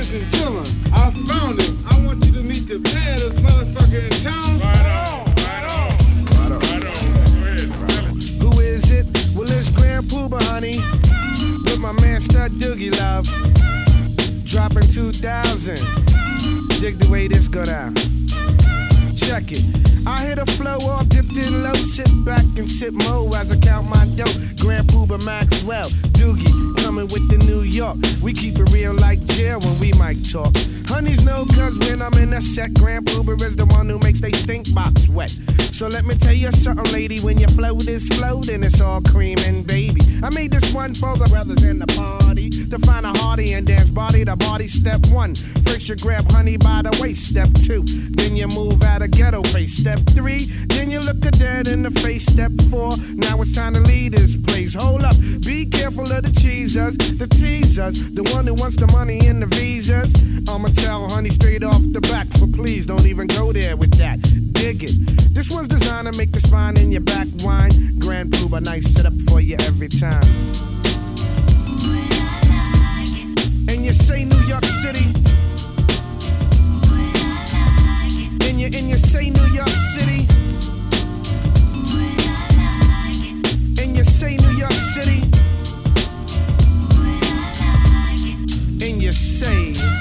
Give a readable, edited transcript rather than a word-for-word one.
missing killer. I found him. I want you to meet the baddest motherfucker in town. Right on. Go ahead. Who is it? Well, it's Grand Pooba, honey. With my man Stud Doogie Love. Dropping 2,000. Dig the way this go down. Check it. I hit a flow all dipped in low. Sit back and sip mo as I count my dough. Grand Pooba Maxwell, Doogie, coming with the New York. We keep it real like jail when we might talk. Honeys know cause when I'm in a set, Grand Pooba is the one who makes they stink box wet. So let me tell you something, lady, when your flow is floating, it's all cream and baby. I made this one for the brothers in the party to find a hearty and dance body to body. Step 1, first you grab honey by the waist. Step 2, then you move at a ghetto pace. Step 3, then you look a dead in the face. Step 4, now it's time to leave this place. Hold up, be careful of the cheesers, the teasers, the one who wants the money and the visas. I'ma tell honey straight off the back, but please don't even go there with that. Dig it. This one's designed to make the spine in your back whine. Grand Pooba, nice setup for you every time. And you say New York City. And you say New York City. And you say New York City. And you say